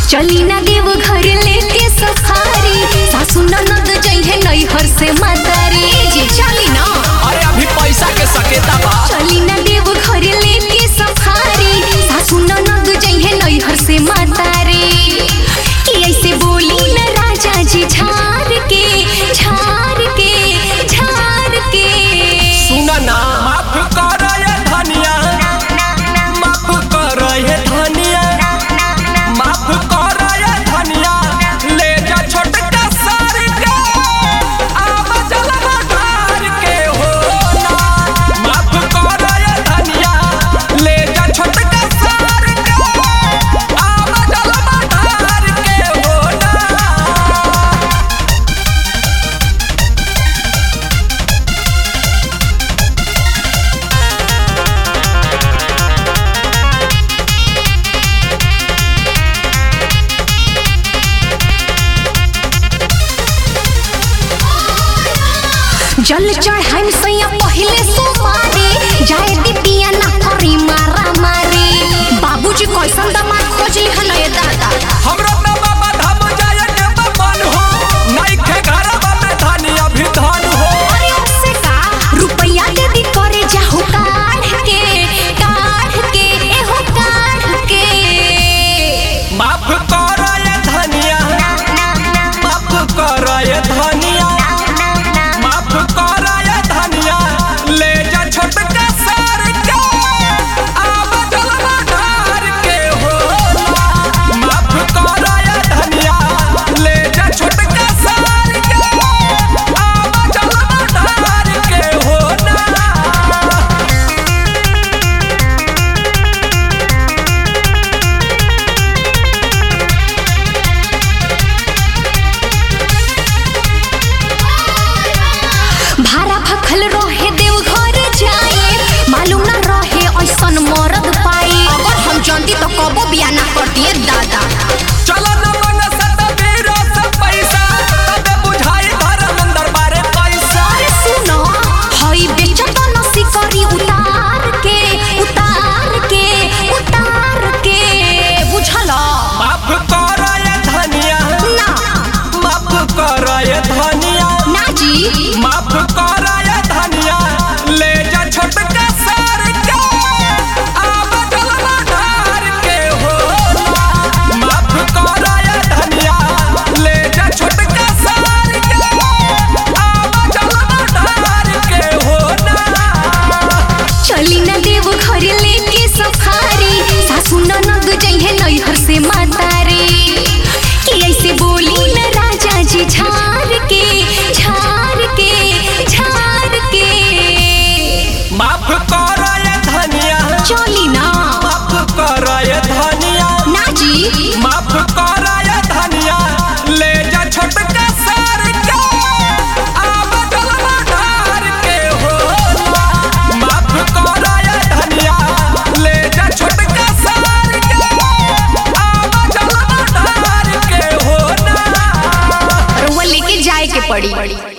चली ना देव घर लेके सफारी, सासू ननद जइहे नैहर से मदारी। जी चली ना, अरे अभी पैसा के सकेता बा। चली ना देव घर लेके सफारी, सासू ननद जइहे नैहर से मदारी। कि ऐसे बोली न राजा जी झार के झार के झार के। सुना ना, माफ कर ये धनिया, माफ कर ये धनिया, माफ कर ये धनिया, ले जा छोटका सार के, आब जलवा ढार के हो ना। माफ कर ये धनिया, ले जा छोटका सार के, आब जलवा ढार के हो ना। जल चढ़ाई सैया पहले सोमारी, जाए दीपिया ना करी मारा मारी। बाबूजी कैसन दामाद खोज लिहल ये दादा। हमरा त बाबा धाम जाए के मन हो, नइखे घरवा में धनी अभी धन हो। अरे उससे का रुपया दे दी करे जाहु काढ़ के एहो काढ़ के। माफ कर ये धनिया, माफ कर ये धनिया, माफ कर ये धनिया, ले जा छोटका सार के, आब जलवा ढार के हो ना। माफ कर ये धनिया, ले जा छोटका सार के, आब जलवा ढार के हो ना। भारा भखल रहे देव घर जाए, मालूम ना रहे ऐसन मरद पाए। अगर हम जानती तो कबो बिया ना करती दादा। चलो न मन सतबीर से पैसा, तबे बुझाई धर्मेंद्र बारे पैसा। अरे सुनो, हई बेचत नसी करी उतार के उतार के उतार के। बुझल माफ कर ये धनिया, ना माफ कर ये धनिया, ना जी। माफ कर ये धनिया, ले जा छोटका सार के, आब जलवा ढार के हो ना। माफ कर ये धनिया, ले जा छोटका सार के, आब जलवा ढार के हो ना। चली ना देव घर लेके सफारी, सासू ननद जइहे नैहर से मदारी। कि ऐसे बोली न राजा जी झार के झार के झार के। माफ कर ये धनिया, चली ना, माफ कर ये धनिया, ना जी। माफ कर ये धनिया, ले जा छोटका सार के, आब जलवा ढार के हो ना। माफ कर ये धनिया, ले जा छोटका सार के, आब जलवा ढार के हो ना। वो लेके जाए के पड़ी।